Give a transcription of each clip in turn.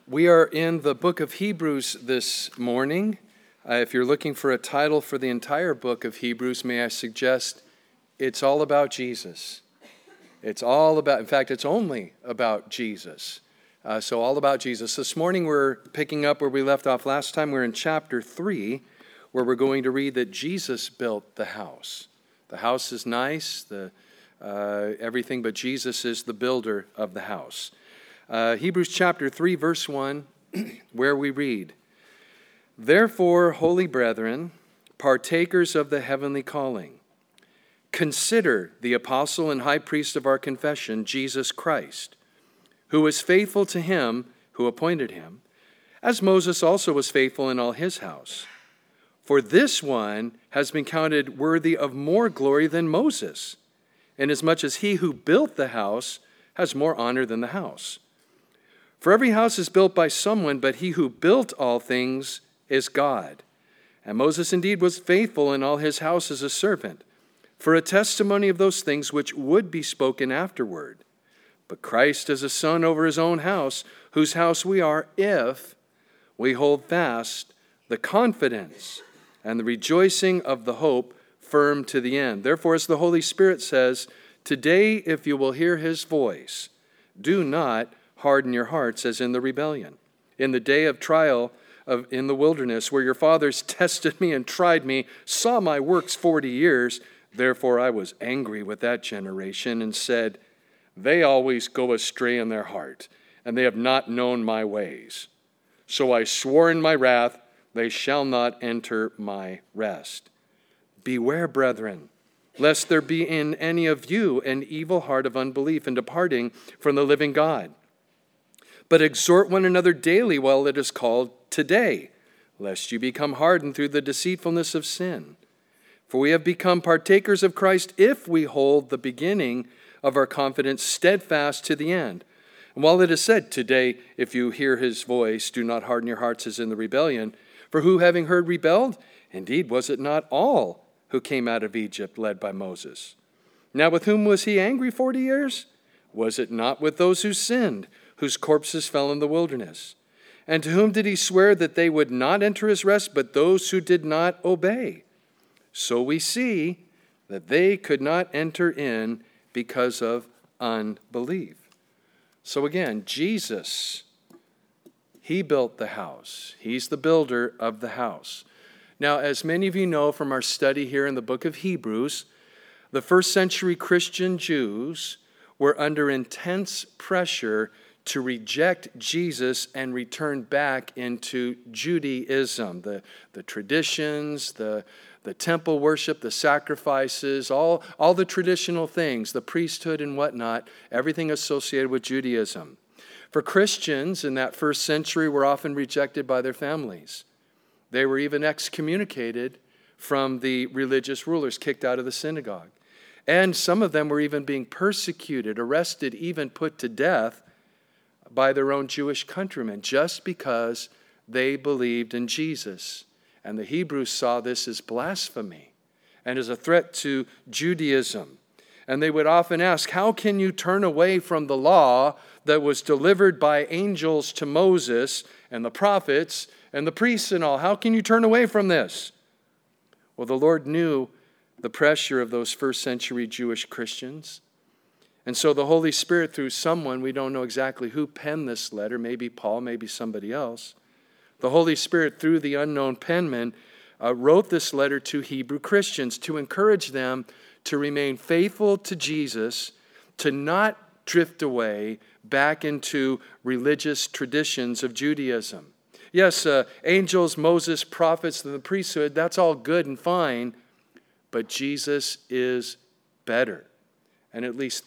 We are in the book of Hebrews this morning. If you're looking for a title for the entire book of Hebrews, may I suggest it's all about Jesus. It's all about, in fact, it's only about Jesus. So all about Jesus. This morning we're picking up where we left off last time. We're in chapter 3, where we're going to read that Jesus built the house. The house is nice, everything, but Jesus is the builder of the house. Hebrews chapter 3, verse 1, where we read, "Therefore, holy brethren, partakers of the heavenly calling, consider the apostle and high priest of our confession, Jesus Christ, who was faithful to him who appointed him, as Moses also was faithful in all his house. For this one has been counted worthy of more glory than Moses, inasmuch as he who built the house has more honor than the house. For every house is built by someone, but he who built all things is God. And Moses indeed was faithful in all his house as a servant, for a testimony of those things which would be spoken afterward. But Christ is a son over his own house, whose house we are, if we hold fast the confidence and the rejoicing of the hope firm to the end. Therefore, as the Holy Spirit says, today, if you will hear his voice, do not harden your hearts as in the rebellion, in the day of trial in the wilderness, where your fathers tested me and tried me, saw my works 40 years. Therefore I was angry with that generation and said, they always go astray in their heart, and they have not known my ways. So I swore in my wrath, they shall not enter my rest. Beware, brethren, lest there be in any of you an evil heart of unbelief in departing from the living God. But exhort one another daily while it is called today, lest you become hardened through the deceitfulness of sin. For we have become partakers of Christ if we hold the beginning of our confidence steadfast to the end. And while it is said, today, if you hear his voice, do not harden your hearts as in the rebellion. For who, having heard, rebelled? Indeed, was it not all who came out of Egypt led by Moses? Now with whom was he angry 40 years? Was it not with those who sinned, whose corpses fell in the wilderness? And to whom did he swear that they would not enter his rest, but those who did not obey? So we see that they could not enter in because of unbelief." So again, Jesus, he built the house. He's the builder of the house. Now, as many of you know from our study here in the book of Hebrews, the first century Christian Jews were under intense pressure to reject Jesus and return back into Judaism, the traditions, the temple worship, the sacrifices, all the traditional things, the priesthood and whatnot, everything associated with Judaism. For Christians in that first century were often rejected by their families. They were even excommunicated from the religious rulers, kicked out of the synagogue. And some of them were even being persecuted, arrested, even put to death by their own Jewish countrymen, just because they believed in Jesus. And the Hebrews saw this as blasphemy and as a threat to Judaism. And they would often ask, how can you turn away from the law that was delivered by angels to Moses and the prophets and the priests and all? How can you turn away from this? Well, the Lord knew the pressure of those first century Jewish Christians. And so the Holy Spirit, through someone, we don't know exactly who penned this letter, maybe Paul, maybe somebody else. The Holy Spirit, through the unknown penman, wrote this letter to Hebrew Christians to encourage them to remain faithful to Jesus, to not drift away back into religious traditions of Judaism. Yes, angels, Moses, prophets, and the priesthood, that's all good and fine, but Jesus is better. And at least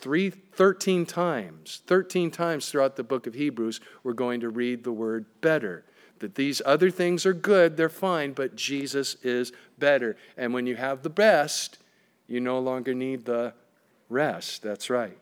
13 times throughout the book of Hebrews, we're going to read the word better. That these other things are good, they're fine, but Jesus is better. And when you have the best, you no longer need the rest. That's right.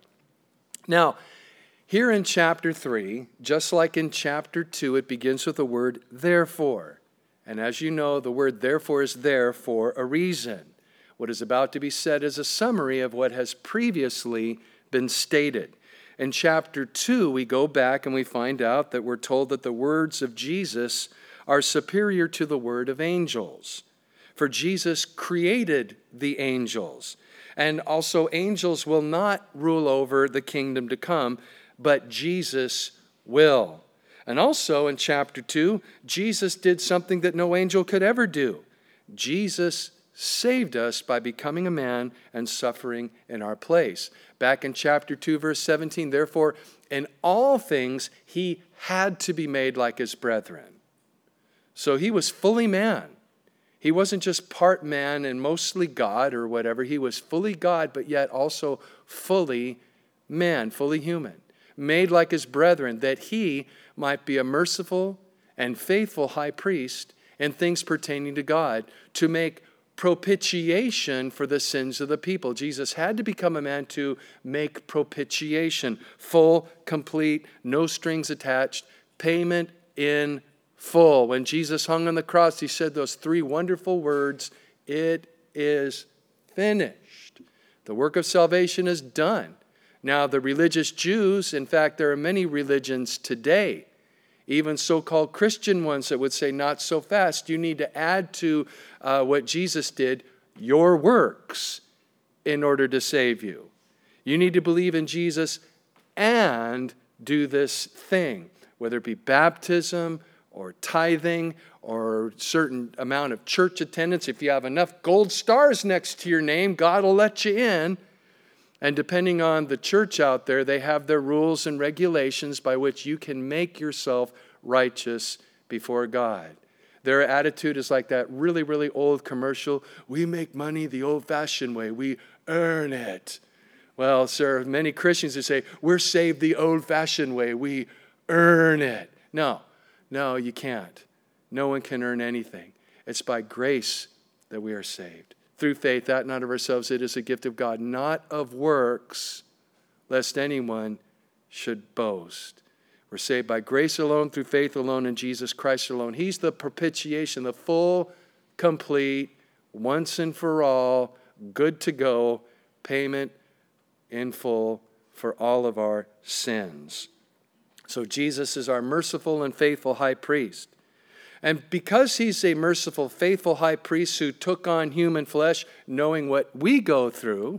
Now, here in chapter 3, just like in chapter 2, it begins with the word therefore. And as you know, the word therefore is there for a reason. What is about to be said is a summary of what has previously been stated. in chapter 2, we go back and we find out that we're told that the words of Jesus are superior to the word of angels. For Jesus created the angels. And also angels will not rule over the kingdom to come, but Jesus will. And also in chapter 2, Jesus did something that no angel could ever do. Jesus saved us by becoming a man and suffering in our place. Back in chapter 2, verse 17, therefore, in all things, he had to be made like his brethren. So he was fully man. He wasn't just part man and mostly God or whatever. He was fully God, but yet also fully man, fully human, made like his brethren, that he might be a merciful and faithful high priest in things pertaining to God, to make propitiation for the sins of the people. Jesus had to become a man to make propitiation, full, complete, no strings attached, payment in full. When Jesus hung on the cross, he said those three wonderful words, "It is finished." The work of salvation is done. Now, the religious Jews, in fact, there are many religions today, even so-called Christian ones that would say, not so fast. You need to add to what Jesus did, your works, in order to save you. You need to believe in Jesus and do this thing, whether it be baptism or tithing or certain amount of church attendance. If you have enough gold stars next to your name, God will let you in. And depending on the church out there, they have their rules and regulations by which you can make yourself righteous before God. Their attitude is like that really, really old commercial. We make money the old-fashioned way. We earn it. Well, sir, many Christians who say, we're saved the old-fashioned way. We earn it. No, you can't. No one can earn anything. It's by grace that we are saved. Through faith, that not of ourselves, it is a gift of God, not of works, lest anyone should boast. We're saved by grace alone, through faith alone, in Jesus Christ alone. He's the propitiation, the full, complete, once and for all, good to go, payment in full for all of our sins. So Jesus is our merciful and faithful high priest. And because he's a merciful, faithful high priest who took on human flesh, knowing what we go through,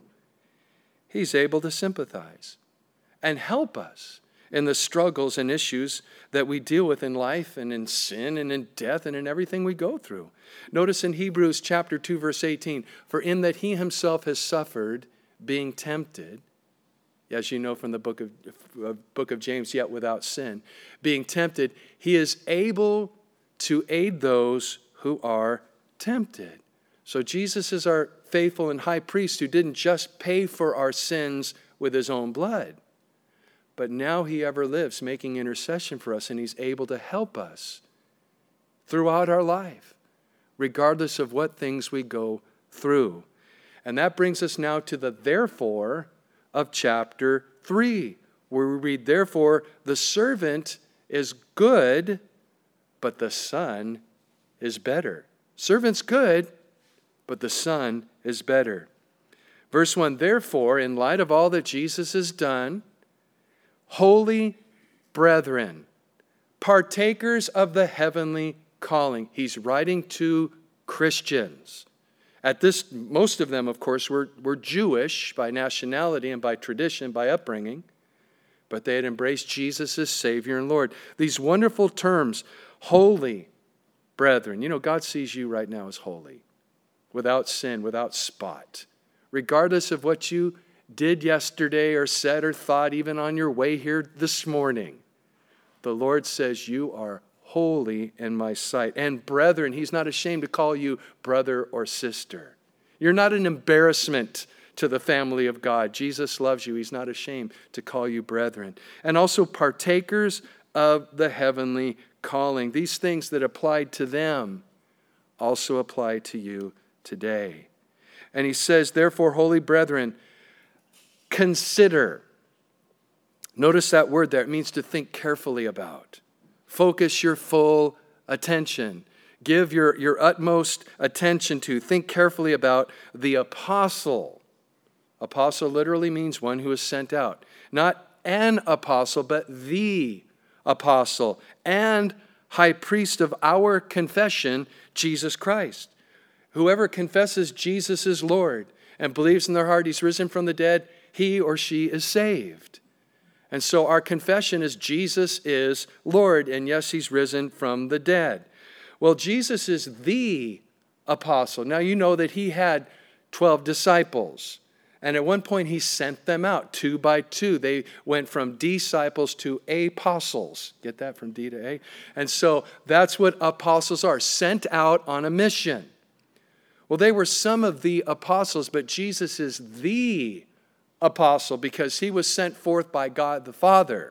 he's able to sympathize and help us in the struggles and issues that we deal with in life and in sin and in death and in everything we go through. Notice in Hebrews chapter 2, verse 18, for in that he himself has suffered being tempted, as you know from the book of James, yet without sin, being tempted, he is able to aid those who are tempted. So Jesus is our faithful and high priest who didn't just pay for our sins with his own blood, but now he ever lives making intercession for us, and he's able to help us throughout our life, regardless of what things we go through. And that brings us now to the therefore of chapter 3, where we read, therefore, the servant is good, but the son is better. Servant's good, but the son is better. Verse 1, therefore, in light of all that Jesus has done, holy brethren, partakers of the heavenly calling. He's writing to Christians. At this, most of them, of course, were Jewish by nationality and by tradition, by upbringing, but they had embraced Jesus as Savior and Lord. These wonderful terms, holy brethren. You know, God sees you right now as holy, without sin, without spot. Regardless of what you did yesterday or said or thought, even on your way here this morning, the Lord says you are holy in my sight. And brethren, he's not ashamed to call you brother or sister. You're not an embarrassment to the family of God. Jesus loves you. He's not ashamed to call you brethren. And also partakers of the heavenly calling. These things that applied to them also apply to you today. And he says, therefore, holy brethren, consider. Notice that word there. It means to think carefully about. Focus your full attention. Give your utmost attention to. Think carefully about the apostle. Apostle literally means one who is sent out. Not an apostle, but the apostle and high priest of our confession, Jesus Christ. Whoever confesses Jesus is Lord and believes in their heart he's risen from the dead, he or she is saved. And so our confession is Jesus is Lord, and yes, he's risen from the dead. Well, Jesus is the apostle. Now you know that he had 12 disciples. And at one point he sent them out 2 by 2. They went from disciples to apostles. Get that, from D to A? And so that's what apostles are, sent out on a mission. Well, they were some of the apostles, but Jesus is the apostle because he was sent forth by God the Father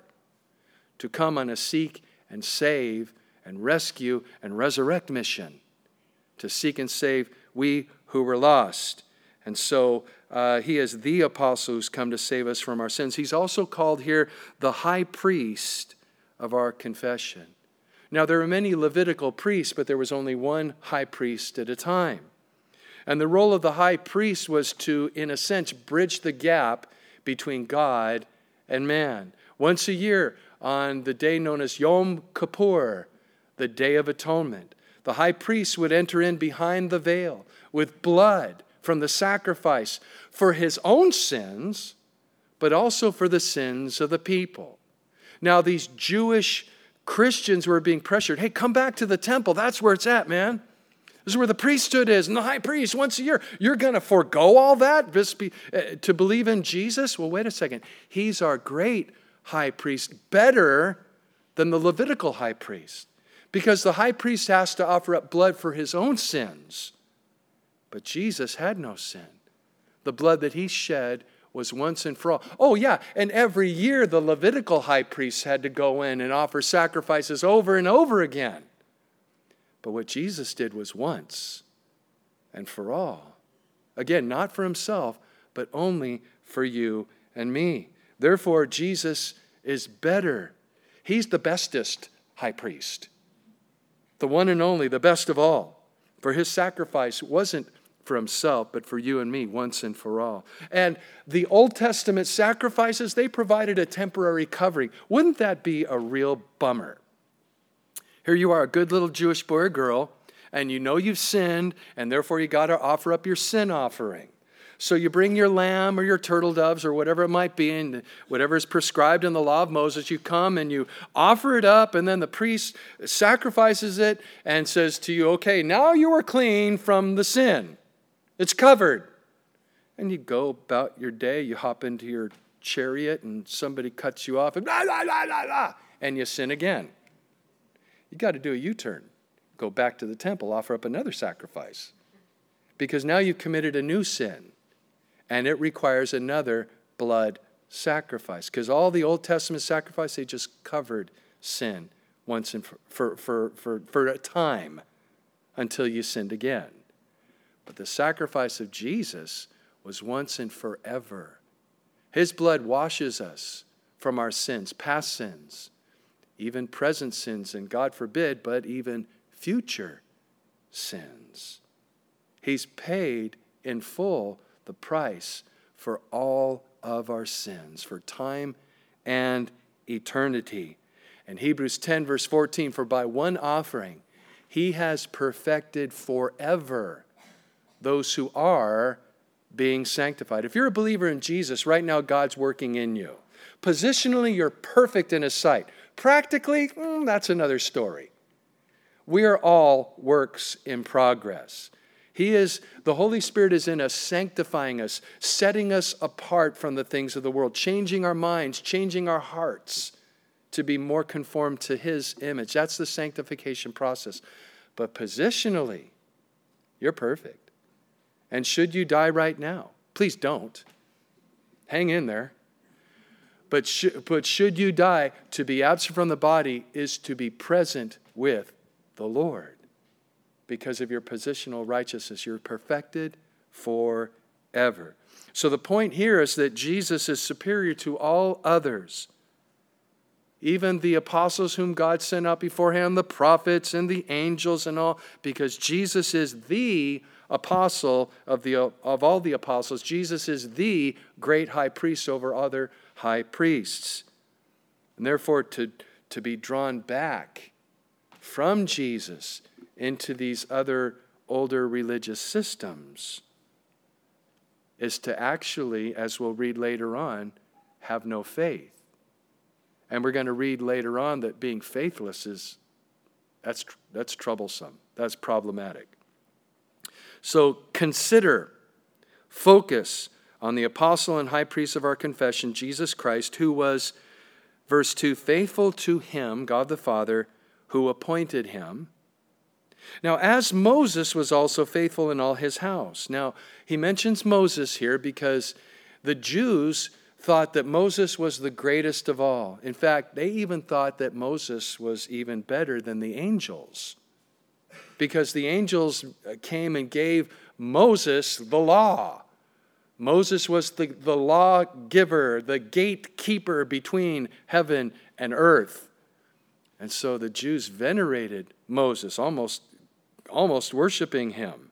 to come on a seek and save and rescue and resurrect mission, to seek and save we who were lost. And so he is the apostle who's come to save us from our sins. He's also called here the high priest of our confession. Now, there are many Levitical priests, but there was only one high priest at a time. And the role of the high priest was to, in a sense, bridge the gap between God and man. Once a year, on the day known as Yom Kippur, the Day of Atonement, the high priest would enter in behind the veil with blood from the sacrifice for his own sins, but also for the sins of the people. Now, these Jewish Christians were being pressured, hey, come back to the temple. That's where it's at, man. This is where the priesthood is, and the high priest once a year. You're going to forego all that to believe in Jesus? Well, wait a second. He's our great high priest, better than the Levitical high priest, because the high priest has to offer up blood for his own sins. But Jesus had no sin. The blood that he shed was once and for all. Oh, yeah, and every year the Levitical high priests had to go in and offer sacrifices over and over again. But what Jesus did was once and for all. Again, not for himself, but only for you and me. Therefore, Jesus is better. He's the bestest high priest, the one and only, the best of all. For his sacrifice wasn't for himself, but for you and me, once and for all. And the Old Testament sacrifices, they provided a temporary covering. Wouldn't that be a real bummer? Here you are, a good little Jewish boy or girl, and you know you've sinned, and therefore you got to offer up your sin offering. So you bring your lamb or your turtle doves or whatever it might be, and whatever is prescribed in the law of Moses, you come and you offer it up, and then the priest sacrifices it and says to you, okay, now you are clean from the sin. It's covered. And you go about your day, you hop into your chariot, and somebody cuts you off, and blah, blah, blah, blah, blah, and you sin again. You got to do a U-turn. Go back to the temple, offer up another sacrifice. Because now you've committed a new sin. And it requires another blood sacrifice. Because all the Old Testament sacrifices, they just covered sin once and for a time until you sinned again. But the sacrifice of Jesus was once and forever. His blood washes us from our sins, past sins, even present sins, and God forbid, but even future sins. He's paid in full the price for all of our sins, for time and eternity. And Hebrews 10, verse 14, for by one offering he has perfected forever those who are being sanctified. If you're a believer in Jesus, right now God's working in you. Positionally, you're perfect in his sight. Practically, that's another story. We are all works in progress. The Holy Spirit is in us, sanctifying us, setting us apart from the things of the world, changing our minds, changing our hearts to be more conformed to his image. That's the sanctification process. But positionally, you're perfect. And should you die right now, please don't. Hang in there. But should you die, to be absent from the body is to be present with the Lord. Because of your positional righteousness, you're perfected forever. So the point here is that Jesus is superior to all others. Even the apostles whom God sent out beforehand, the prophets and the angels and all, because Jesus is the apostle of all the apostles. Jesus is the great high priest over other high priests. And therefore, to be drawn back from Jesus into these other older religious systems is to actually, as we'll read later on, have no faith. And we're going to read later on that being faithless that's troublesome. That's problematic. So consider, focus on the apostle and high priest of our confession, Jesus Christ, who was, verse 2, faithful to him, God the Father, who appointed him. Now, as Moses was also faithful in all his house. Now, he mentions Moses here because the Jews thought that Moses was the greatest of all. In fact, they even thought that Moses was even better than the angels, because the angels came and gave Moses the law. Moses was the lawgiver, the gatekeeper between heaven and earth. And so the Jews venerated Moses, almost worshiping him.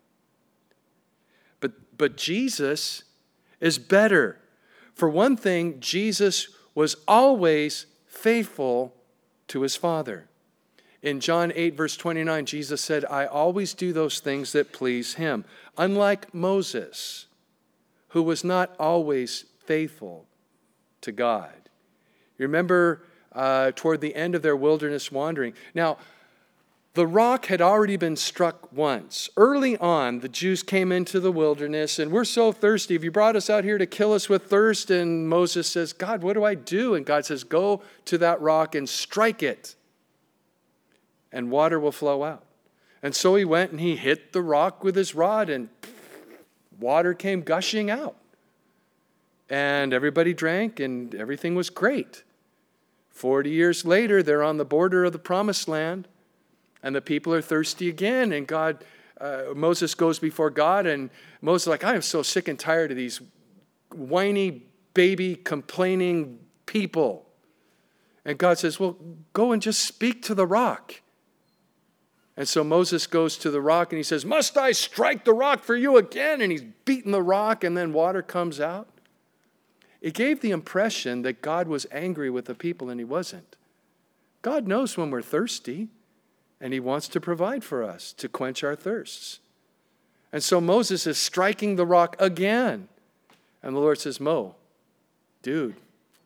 But Jesus is better. For one thing, Jesus was always faithful to his Father. In John 8, verse 29, Jesus said, I always do those things that please him. Unlike Moses, who was not always faithful to God. You remember toward the end of their wilderness wandering. Now, the rock had already been struck once. Early on, the Jews came into the wilderness, and we're so thirsty. Have you brought us out here to kill us with thirst? And Moses says, God, what do I do? And God says, go to that rock and strike it, and water will flow out. And so he went and he hit the rock with his rod, and water came gushing out. And everybody drank, and everything was great. 40 years later, they're on the border of the promised land. And the people are thirsty again, and Moses goes before God, and Moses is like, I am so sick and tired of these whiny, baby, complaining people. And God says, well, go and just speak to the rock. And so Moses goes to the rock, and he says, must I strike the rock for you again? And he's beating the rock, and then water comes out. It gave the impression that God was angry with the people, and he wasn't. God knows when we're thirsty. And he wants to provide for us to quench our thirsts. And so Moses is striking the rock again. And the Lord says, dude,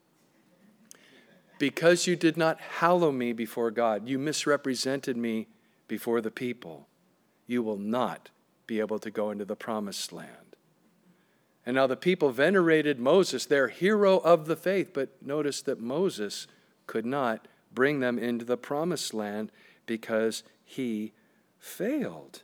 because you did not hallow me before God, you misrepresented me before the people, you will not be able to go into the promised land. And now the people venerated Moses, their hero of the faith, but notice that Moses could not bring them into the promised land because he failed.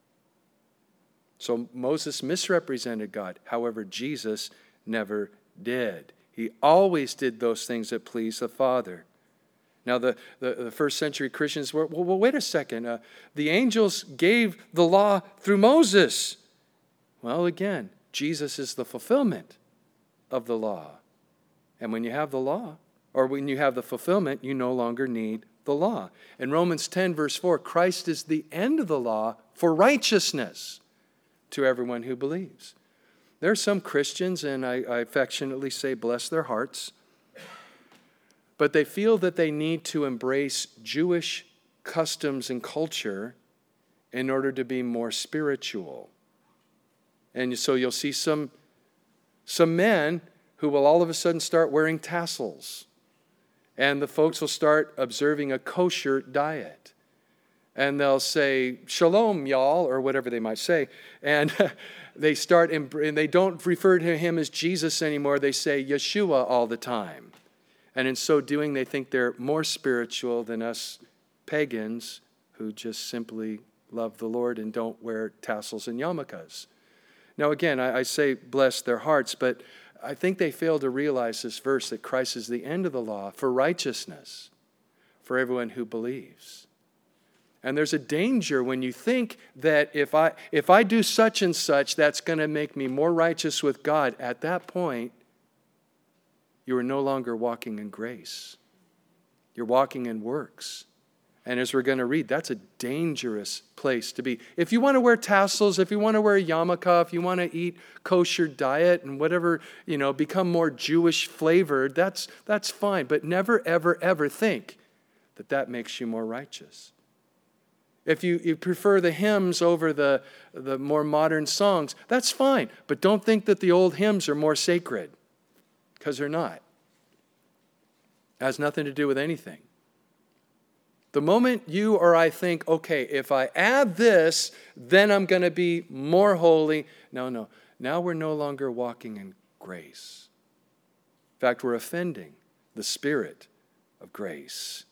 So Moses misrepresented God. However, Jesus never did. He always did those things that pleased the Father. Now, the first century Christians were, well, wait a second. The angels gave the law through Moses. Well, again, Jesus is the fulfillment of the law. And when you have the law, or when you have the fulfillment, you no longer need the law. In Romans 10, verse 4, Christ is the end of the law for righteousness to everyone who believes. There are some Christians, and I affectionately say bless their hearts, but they feel that they need to embrace Jewish customs and culture in order to be more spiritual. And so you'll see some men who will all of a sudden start wearing tassels. And the folks will start observing a kosher diet. And they'll say, shalom, y'all, or whatever they might say. And and they don't refer to him as Jesus anymore. They say Yeshua all the time. And in so doing, they think they're more spiritual than us pagans who just simply love the Lord and don't wear tassels and yarmulkes. Now, again, I say bless their hearts, but I think they fail to realize this verse that Christ is the end of the law for righteousness for everyone who believes. And there's a danger when you think that if I do such and such, that's going to make me more righteous with God. At that point, you are no longer walking in grace. You're walking in works. And as we're going to read, that's a dangerous place to be. If you want to wear tassels, if you want to wear a yarmulke, if you want to eat kosher diet and whatever, become more Jewish flavored, that's fine. But never, ever, ever think that makes you more righteous. If you prefer the hymns over the more modern songs, that's fine. But don't think that the old hymns are more sacred, because they're not. It has nothing to do with anything. The moment you or I think, okay, if I add this, then I'm going to be more holy. No. Now we're no longer walking in grace. In fact, we're offending the Spirit of grace.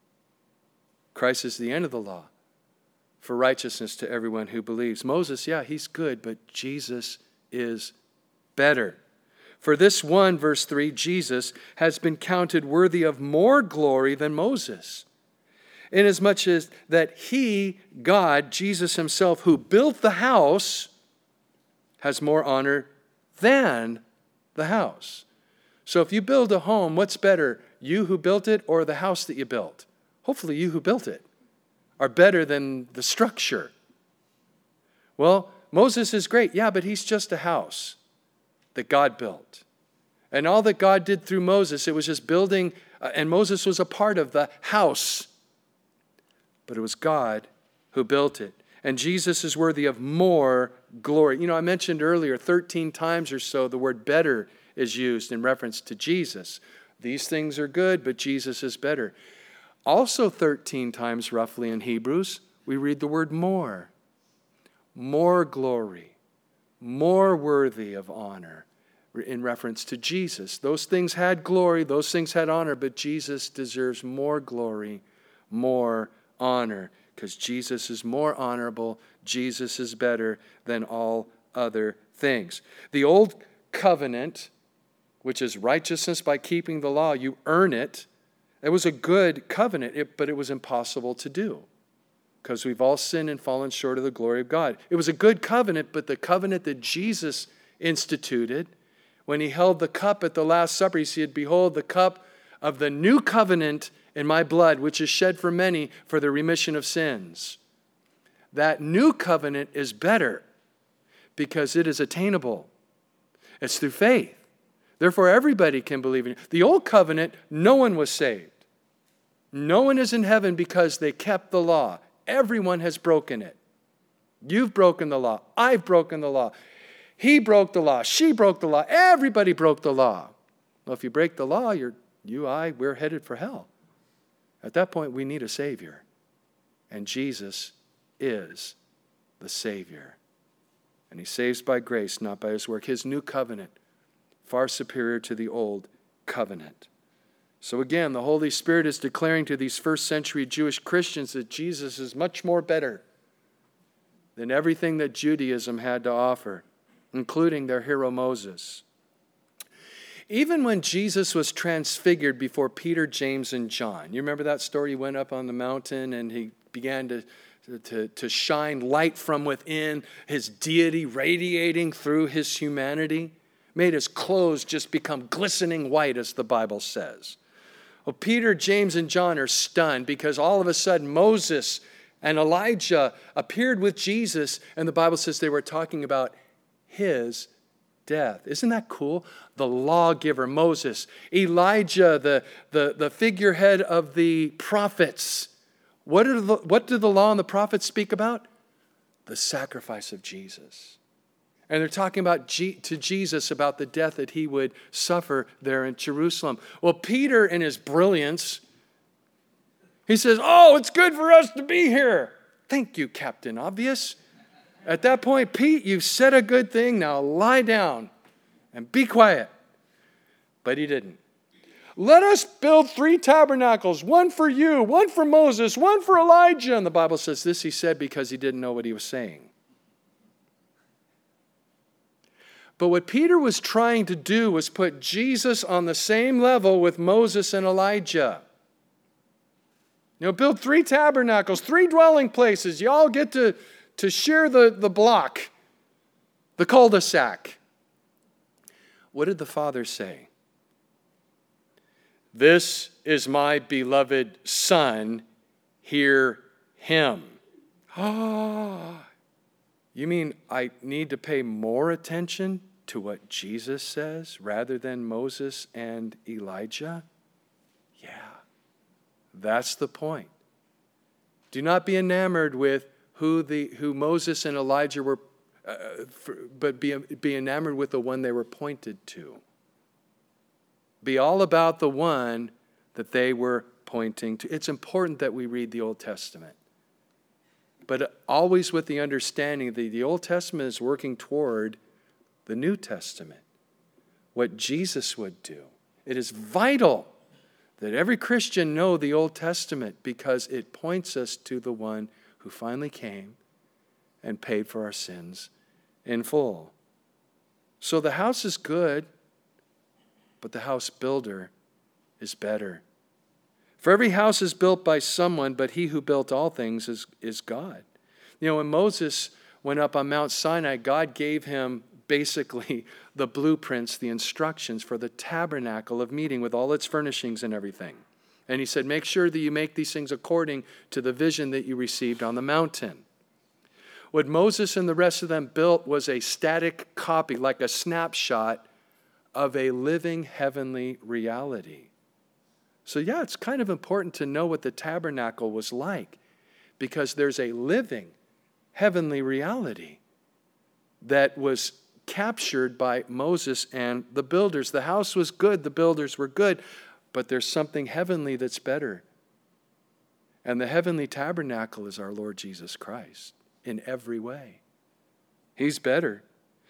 Christ is the end of the law for righteousness to everyone who believes. Moses, he's good, but Jesus is better. For this one, verse 3, Jesus has been counted worthy of more glory than Moses, inasmuch as that he, God, Jesus himself, who built the house, has more honor than the house. So if you build a home, what's better, you who built it or the house that you built? Hopefully you who built it are better than the structure. Well, Moses is great, but he's just a house that God built. And all that God did through Moses, it was just building, and Moses was a part of the house. But it was God who built it. And Jesus is worthy of more glory. I mentioned earlier 13 times or so the word better is used in reference to Jesus. These things are good, but Jesus is better. Also 13 times roughly in Hebrews, we read the word more. More glory. More worthy of honor in reference to Jesus. Those things had glory, those things had honor, but Jesus deserves more glory, more honor, because Jesus is more honorable. Jesus is better than all other things. The old covenant, which is righteousness by keeping the law, you earn it. It was a good covenant, but it was impossible to do because we've all sinned and fallen short of the glory of God. It was a good covenant, but the covenant that Jesus instituted, when he held the cup at the Last Supper, he said, "Behold, the cup of the new covenant in my blood, which is shed for many for the remission of sins." That new covenant is better because it is attainable. It's through faith. Therefore, everybody can believe in it. The old covenant, no one was saved. No one is in heaven because they kept the law. Everyone has broken it. You've broken the law. I've broken the law. He broke the law. She broke the law. Everybody broke the law. Well, if you break the law, we're headed for hell. At that point, we need a Savior. And Jesus is the Savior. And he saves by grace, not by his work. His new covenant, far superior to the old covenant. So again, the Holy Spirit is declaring to these first century Jewish Christians that Jesus is much more better than everything that Judaism had to offer, including their hero Moses. Even when Jesus was transfigured before Peter, James, and John, you remember that story? He went up on the mountain and he began to shine light from within, his deity radiating through his humanity, made his clothes just become glistening white, as the Bible says. Well, Peter, James, and John are stunned because all of a sudden Moses and Elijah appeared with Jesus, and the Bible says they were talking about his death. Isn't that cool? The lawgiver, Moses, Elijah, the figurehead of the prophets. What do the law and the prophets speak about? The sacrifice of Jesus. And they're talking about to Jesus about the death that he would suffer there in Jerusalem. Well, Peter, in his brilliance, he says, "Oh, it's good for us to be here." Thank you, Captain Obvious. At that point, Pete, you've said a good thing. Now lie down and be quiet. But he didn't. "Let us build 3 tabernacles, one for you, one for Moses, one for Elijah." And the Bible says this he said because he didn't know what he was saying. But what Peter was trying to do was put Jesus on the same level with Moses and Elijah. Build 3 tabernacles, 3 dwelling places. You all get to share the block, the cul-de-sac. What did the Father say? "This is my beloved Son. hear him. Ah, you mean I need to pay more attention to what Jesus says rather than Moses and Elijah? Yeah, that's the point. Do not be enamored with who Moses and Elijah were, but be enamored with the one they were pointed to. Be all about the one that they were pointing to. It's important that we read the Old Testament, but always with the understanding that the Old Testament is working toward the New Testament, what Jesus would do. It is vital that every Christian know the Old Testament because it points us to the one who finally came and paid for our sins in full. So the house is good, but the house builder is better. For every house is built by someone, but he who built all things is God. You know, when Moses went up on Mount Sinai, God gave him basically the blueprints, the instructions for the tabernacle of meeting with all its furnishings and everything. And he said, make sure that you make these things according to the vision that you received on the mountain. What Moses and the rest of them built was a static copy, like a snapshot of a living heavenly reality. So yeah, it's kind of important to know what the tabernacle was like because there's a living heavenly reality that was captured by Moses and the builders. The house was good, the builders were good, but there's something heavenly that's better. And the heavenly tabernacle is our Lord Jesus Christ in every way. He's better.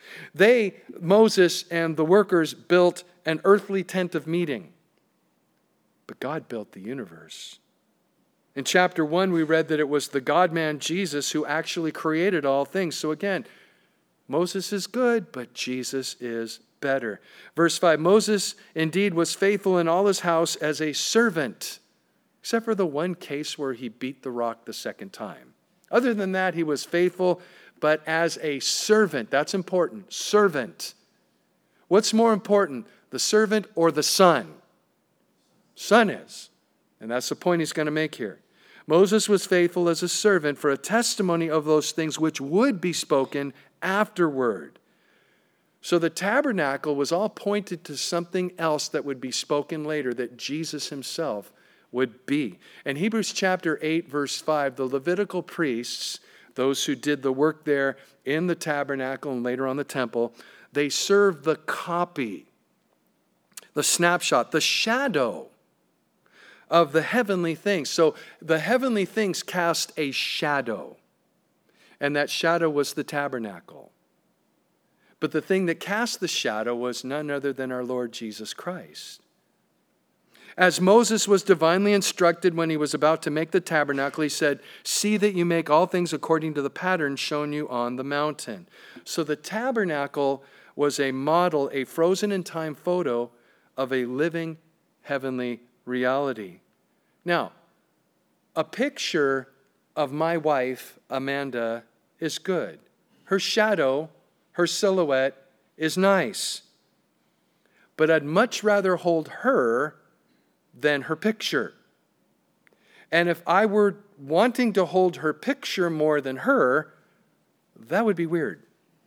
Moses and the workers, built an earthly tent of meeting, but God built the universe. In chapter 1, we read that it was the God-man Jesus who actually created all things. So again, Moses is good, but Jesus is better. Verse 5, Moses indeed was faithful in all his house as a servant, except for the one case where he beat the rock the second time. Other than that, he was faithful, but as a servant. That's important. Servant. What's more important, the servant or the son? Son is. And that's the point he's going to make here. Moses was faithful as a servant for a testimony of those things which would be spoken afterward. So the tabernacle was all pointed to something else that would be spoken later, that Jesus himself would be. In Hebrews chapter 8, verse 5, the Levitical priests, those who did the work there in the tabernacle and later on the temple, they served the copy, the snapshot, the shadow of the heavenly things. So the heavenly things cast a shadow, and that shadow was the tabernacle. But the thing that cast the shadow was none other than our Lord Jesus Christ. As Moses was divinely instructed when he was about to make the tabernacle, he said, see that you make all things according to the pattern shown you on the mountain. So the tabernacle was a model, a frozen in time photo of a living heavenly reality. Now, a picture of my wife, Amanda, is good. Her shadow, her silhouette is nice. But I'd much rather hold her than her picture. And if I were wanting to hold her picture more than her, that would be weird.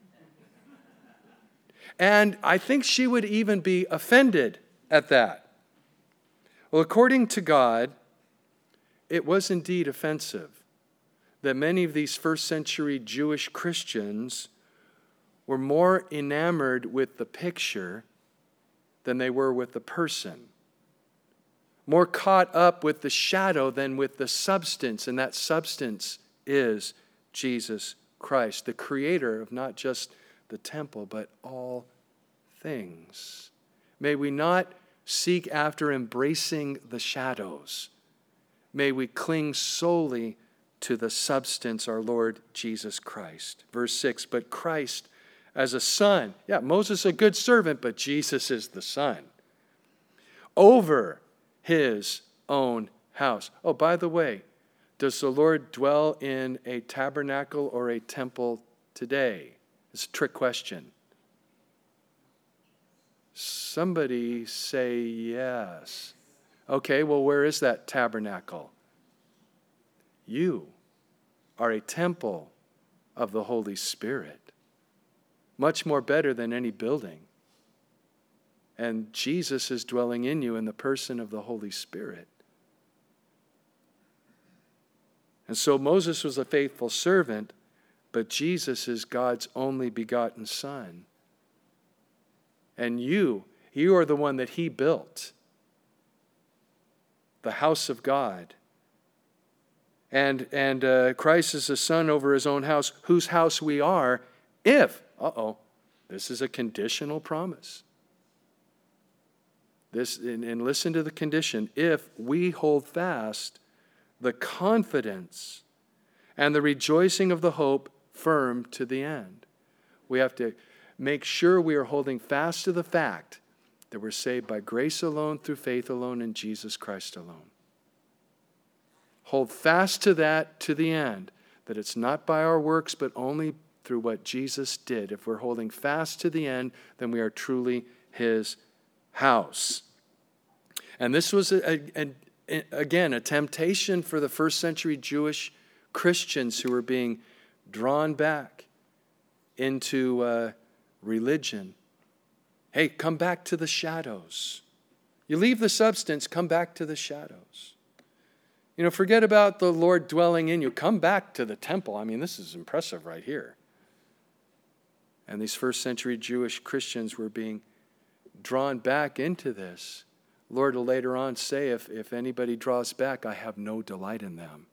And I think she would even be offended at that. Well, according to God, it was indeed offensive that many of these first century Jewish Christians were more enamored with the picture than they were with the person. More caught up with the shadow than with the substance, and that substance is Jesus Christ, the creator of not just the temple, but all things. May we not seek after embracing the shadows. May we cling solely to the substance, our Lord Jesus Christ. Verse 6, but Christ as a son. Yeah, Moses a good servant, but Jesus is the son. Over his own house. Oh, by the way, does the Lord dwell in a tabernacle or a temple today? It's a trick question. Somebody say yes. Okay, well, where is that tabernacle? You are a temple of the Holy Spirit. Much more better than any building. And Jesus is dwelling in you in the person of the Holy Spirit. And so Moses was a faithful servant, but Jesus is God's only begotten Son. And you are the one that he built. The house of God. And Christ is the Son over his own house, whose house we are, if, this is a conditional promise. And listen to the condition, if we hold fast the confidence and the rejoicing of the hope firm to the end. We have to make sure we are holding fast to the fact that we're saved by grace alone, through faith alone, in Jesus Christ alone. Hold fast to that to the end, that it's not by our works, but only through what Jesus did. If we're holding fast to the end, then we are truly his house. And this was, again, a temptation for the first century Jewish Christians who were being drawn back into religion. Hey, come back to the shadows. You leave the substance, come back to the shadows. Forget about the Lord dwelling in you. Come back to the temple. I mean, this is impressive right here. And these first century Jewish Christians were being drawn back into this. Lord will later on say, if anybody draws back, I have no delight in them.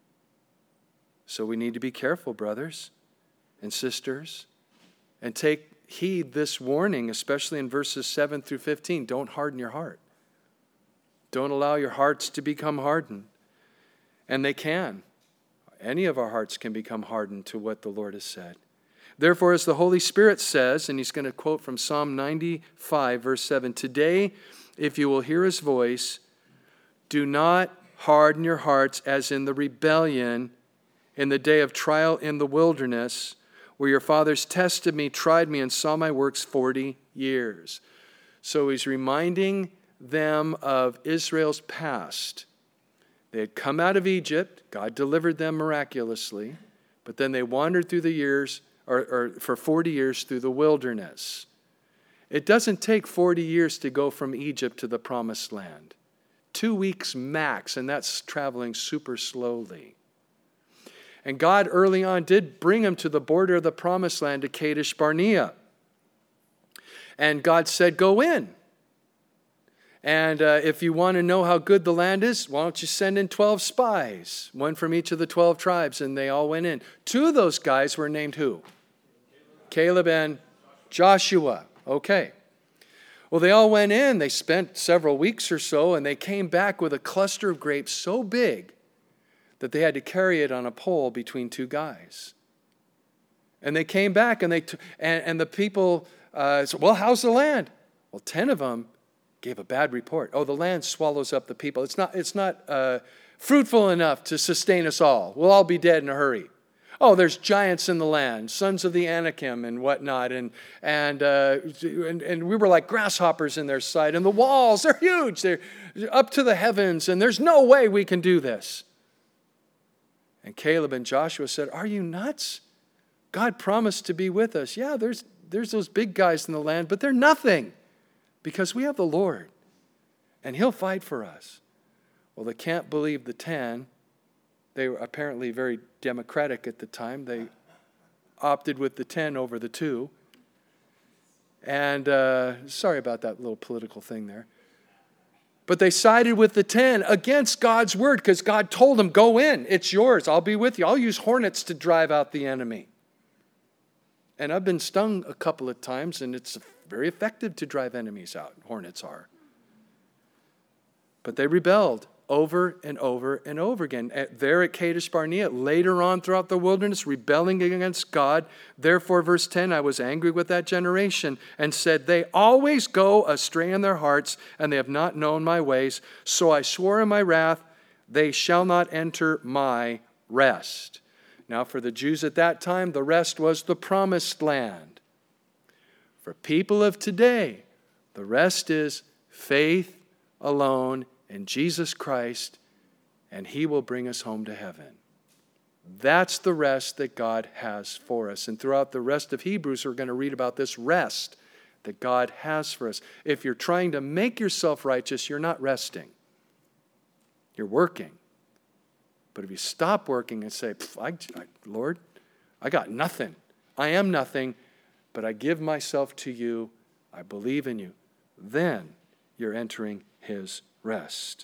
So we need to be careful, brothers and sisters, and take heed this warning, especially in verses 7 through 15. Don't harden your heart. Don't allow your hearts to become hardened. And they can. Any of our hearts can become hardened to what the Lord has said. Therefore, as the Holy Spirit says, and he's going to quote from Psalm 95, verse 7, today, if you will hear his voice, do not harden your hearts as in the rebellion in the day of trial in the wilderness, where your fathers tested me, tried me, and saw my works 40 years. So he's reminding them of Israel's past. They had come out of Egypt. God delivered them miraculously. But then they wandered through the years, or for 40 years through the wilderness. It doesn't take 40 years to go from Egypt to the promised land. 2 weeks max, and that's traveling super slowly. And God early on did bring them to the border of the promised land, to Kadesh Barnea. And God said, go in. And if you want to know how good the land is, why don't you send in 12 spies, one from each of the 12 tribes, and they all went in. 2 of those guys were named who? Caleb and Joshua. Okay. Well, they all went in. They spent several weeks or so, and they came back with a cluster of grapes so big that they had to carry it on a pole between 2 guys. And they came back, and the people said, well, how's the land? Well, 10 of them gave a bad report. Oh, the land swallows up the people. It's not fruitful enough to sustain us all. We'll all be dead in a hurry. Oh, there's giants in the land, sons of the Anakim and whatnot, and we were like grasshoppers in their sight. And the walls, they're huge. They're up to the heavens, and there's no way we can do this. And Caleb and Joshua said, are you nuts? God promised to be with us. Yeah, there's those big guys in the land, but they're nothing because we have the Lord, and he'll fight for us. Well, they can't believe the 10. They were apparently very democratic at the time. They opted with the 10 over the 2. And sorry about that little political thing there. But they sided with the 10 against God's word because God told them, go in. It's yours. I'll be with you. I'll use hornets to drive out the enemy. And I've been stung a couple of times, and it's very effective to drive enemies out. Hornets are. But they rebelled over and over and over again. There at Kadesh Barnea, later on throughout the wilderness, rebelling against God. Therefore, verse 10, I was angry with that generation and said, they always go astray in their hearts, and they have not known my ways. So I swore in my wrath, they shall not enter my rest. Now, for the Jews at that time, the rest was the promised land. For people of today, the rest is faith alone in Jesus Christ and he will bring us home to heaven. That's the rest that God has for us. And throughout the rest of Hebrews, we're going to read about this rest that God has for us. If you're trying to make yourself righteous, you're not resting. You're working. But if you stop working and say, Lord, I got nothing. I am nothing, but I give myself to you. I believe in you. Then you're entering his rest.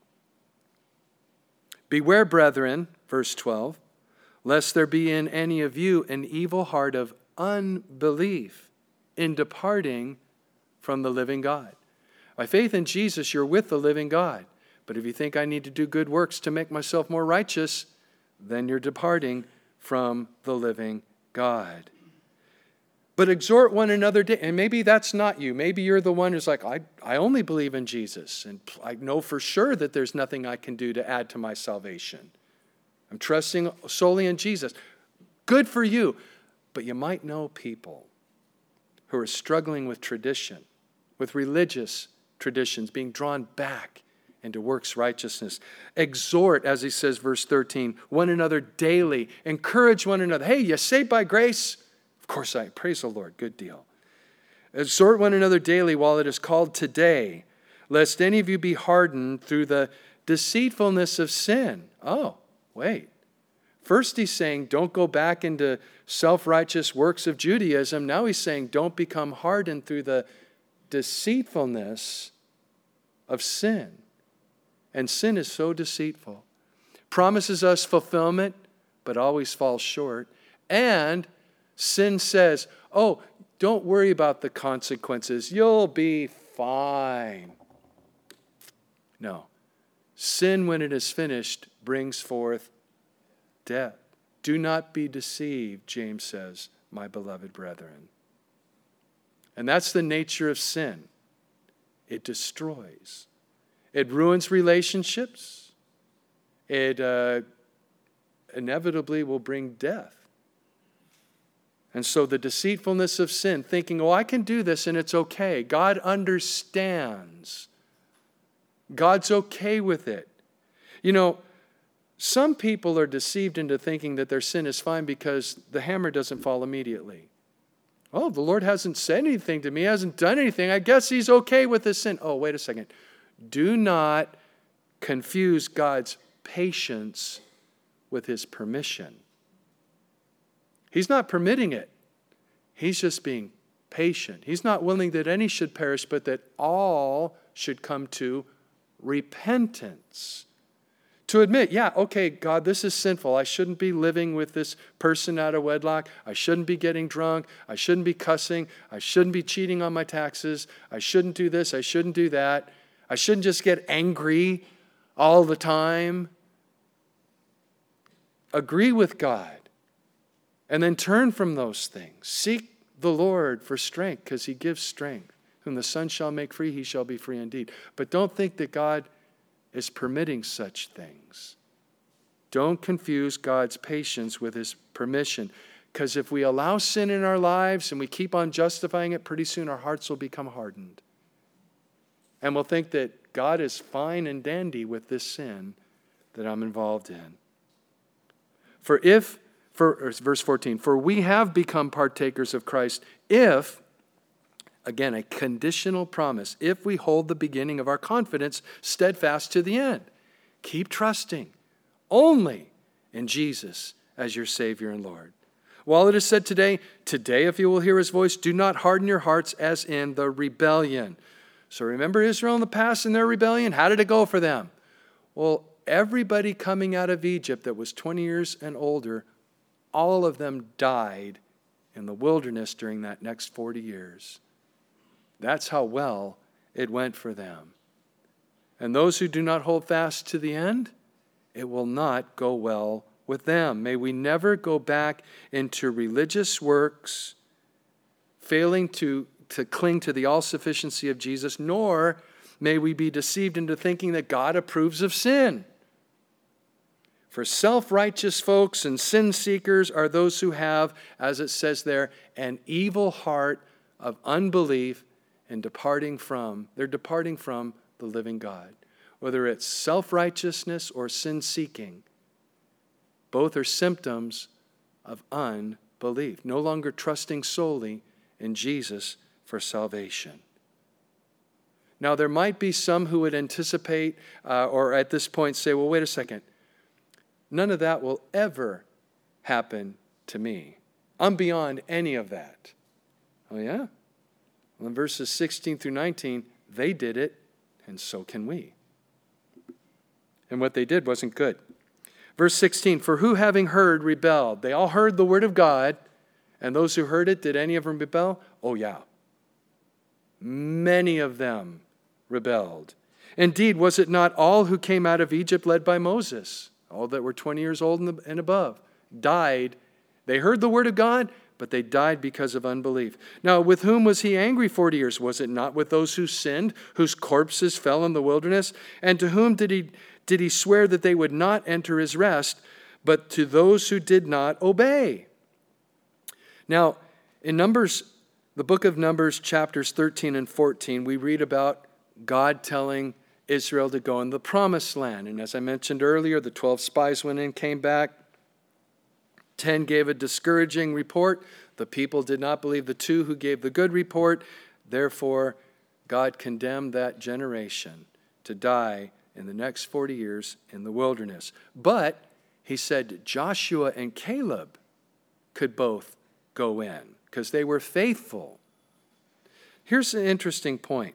Beware, brethren, verse 12, lest there be in any of you an evil heart of unbelief in departing from the living God. By faith in Jesus, you're with the living God. But if you think I need to do good works to make myself more righteous, then you're departing from the living God. But exhort one another, and maybe that's not you. Maybe you're the one who's like, I only believe in Jesus, and I know for sure that there's nothing I can do to add to my salvation. I'm trusting solely in Jesus. Good for you. But you might know people who are struggling with tradition, with religious traditions, being drawn back into works righteousness. Exhort, as he says, verse 13, one another daily. Encourage one another. Hey, you saved by grace? Of course I. Praise the Lord. Good deal. Exhort one another daily while it is called today, lest any of you be hardened through the deceitfulness of sin. Oh, wait. First he's saying don't go back into self-righteous works of Judaism. Now he's saying don't become hardened through the deceitfulness of sin. And sin is so deceitful. Promises us fulfillment, but always falls short. And sin says, oh, don't worry about the consequences. You'll be fine. No. Sin, when it is finished, brings forth death. Do not be deceived, James says, my beloved brethren. And that's the nature of sin. It destroys. It ruins relationships. It inevitably will bring death. And so the deceitfulness of sin, thinking, oh, I can do this and it's okay. God understands. God's okay with it. You know, some people are deceived into thinking that their sin is fine because the hammer doesn't fall immediately. Oh, the Lord hasn't said anything to me, hasn't done anything. I guess he's okay with this sin. Oh, wait a second. Do not confuse God's patience with his permission. He's not permitting it. He's just being patient. He's not willing that any should perish, but that all should come to repentance. To admit, yeah, okay, God, this is sinful. I shouldn't be living with this person out of wedlock. I shouldn't be getting drunk. I shouldn't be cussing. I shouldn't be cheating on my taxes. I shouldn't do this. I shouldn't do that. I shouldn't just get angry all the time. Agree with God. And then turn from those things. Seek the Lord for strength, because he gives strength. Whom the Son shall make free, he shall be free indeed. But don't think that God is permitting such things. Don't confuse God's patience with his permission. Because if we allow sin in our lives and we keep on justifying it, pretty soon our hearts will become hardened. And we'll think that God is fine and dandy with this sin that I'm involved in. Verse 14, for we have become partakers of Christ if, again, a conditional promise, if we hold the beginning of our confidence steadfast to the end. Keep trusting only in Jesus as your Savior and Lord. While it is said today, if you will hear his voice, do not harden your hearts as in the rebellion. So remember Israel in the past in their rebellion? How did it go for them? Well, everybody coming out of Egypt that was 20 years and older, all of them died in the wilderness during that next 40 years. That's how well it went for them. And those who do not hold fast to the end, it will not go well with them. May we never go back into religious works, failing to cling to the all-sufficiency of Jesus, nor may we be deceived into thinking that God approves of sin. For self-righteous folks and sin seekers are those who have, as it says there, an evil heart of unbelief and they're departing from the living God. whether it's self-righteousness or sin-seeking, both are symptoms of unbelief, no longer trusting solely in Jesus for salvation. Now, there might be some who would anticipate or at this point say, well, wait a second. None of that will ever happen to me. I'm beyond any of that. Oh, yeah? Well, in verses 16 through 19, they did it, and so can we. And what they did wasn't good. Verse 16, for who having heard rebelled? They all heard the word of God, and those who heard it, did any of them rebel? Oh, yeah. Many of them rebelled. Indeed, was it not all who came out of Egypt led by Moses, all that were 20 years old and above, died? They heard the word of God, but they died because of unbelief. Now, with whom was he angry 40 years? Was it not with those who sinned, whose corpses fell in the wilderness? And to whom did he swear that they would not enter his rest, but to those who did not obey? Now, in Numbers, the book of Numbers, chapters 13 and 14, we read about God telling Israel to go in the promised land. And as I mentioned earlier, the 12 spies went in, came back. 10 gave a discouraging report. The people did not believe the 2 who gave the good report. Therefore, God condemned that generation to die in the next 40 years in the wilderness. But he said Joshua and Caleb could both go in because they were faithful. Here's an interesting point.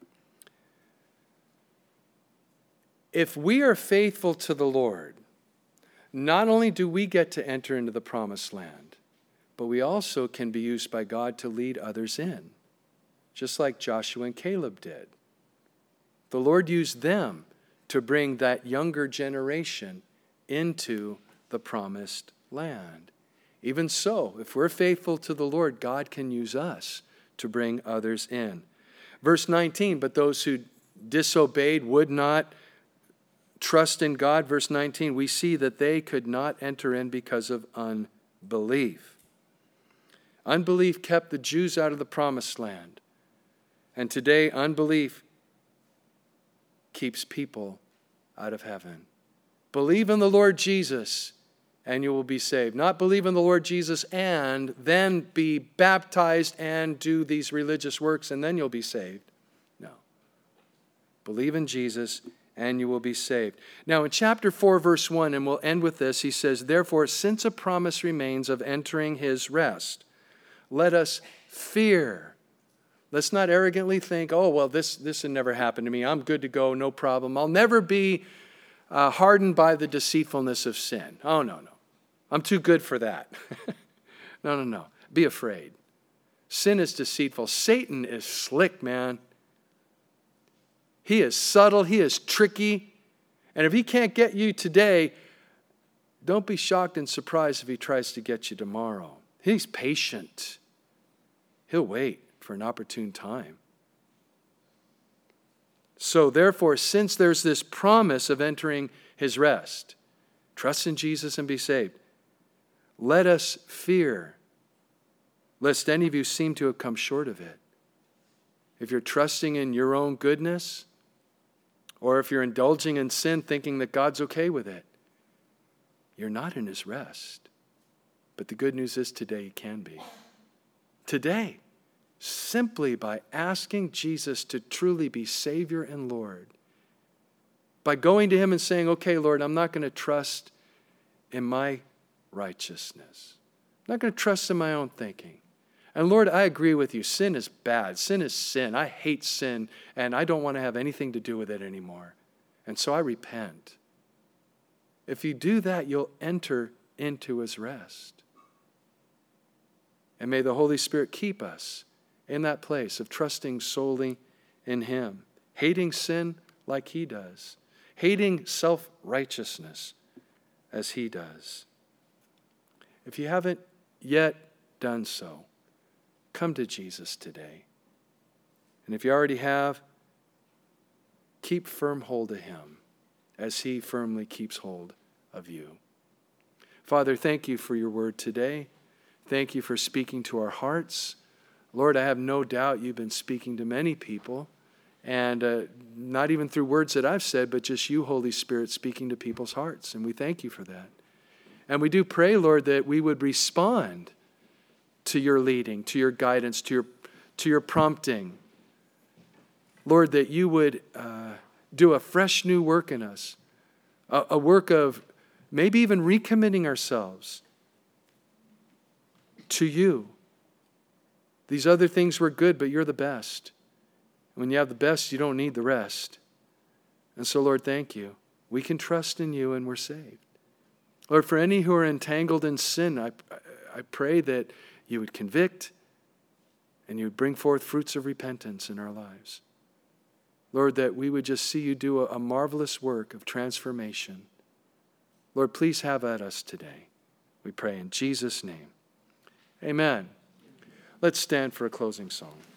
If we are faithful to the Lord, not only do we get to enter into the promised land, but we also can be used by God to lead others in, just like Joshua and Caleb did. The Lord used them to bring that younger generation into the promised land. Even so, if we're faithful to the Lord, God can use us to bring others in. Verse 19, but those who disobeyed, would not trust in God, verse 19, we see that they could not enter in because of unbelief. Unbelief kept the Jews out of the promised land. And today, unbelief keeps people out of heaven. Believe in the Lord Jesus and you will be saved. Not believe in the Lord Jesus and then be baptized and do these religious works and then you'll be saved. No. Believe in Jesus and you will be saved. Now in chapter 4, verse 1, and we'll end with this, he says, therefore, since a promise remains of entering his rest, let us fear. Let's not arrogantly think, oh, well, this would never happen to me. I'm good to go, no problem. I'll never be hardened by the deceitfulness of sin. Oh, no. I'm too good for that. No. Be afraid. Sin is deceitful. Satan is slick, man. He is subtle. He is tricky. And if he can't get you today, don't be shocked and surprised if he tries to get you tomorrow. He's patient. He'll wait for an opportune time. So therefore, since there's this promise of entering his rest, trust in Jesus and be saved. Let us fear, lest any of you seem to have come short of it. If you're trusting in your own goodness, or if you're indulging in sin thinking that God's okay with it, you're not in his rest. But the good news is today you can be. Today, simply by asking Jesus to truly be Savior and Lord, by going to him and saying, okay, Lord, I'm not going to trust in my righteousness. I'm not going to trust in my own thinking. And Lord, I agree with you. Sin is bad. Sin is sin. I hate sin, and I don't want to have anything to do with it anymore. And so I repent. If you do that, you'll enter into his rest. And may the Holy Spirit keep us in that place of trusting solely in him, hating sin like he does, hating self-righteousness as he does. If you haven't yet done so, come to Jesus today. And if you already have, keep firm hold of him as he firmly keeps hold of you. Father, thank you for your word today. Thank you for speaking to our hearts. Lord, I have no doubt you've been speaking to many people, And not even through words that I've said, but just you, Holy Spirit, speaking to people's hearts. And we thank you for that. And we do pray, Lord, that we would respond to your leading, to your guidance, to your prompting. Lord, that you would do a fresh new work in us, a work of maybe even recommitting ourselves to you. These other things were good, but you're the best. When you have the best, you don't need the rest. And so, Lord, thank you. We can trust in you and we're saved. Lord, for any who are entangled in sin, I pray that you would convict and you would bring forth fruits of repentance in our lives. Lord, that we would just see you do a marvelous work of transformation. Lord, please have at us today. We pray in Jesus' name. Amen. Let's stand for a closing song.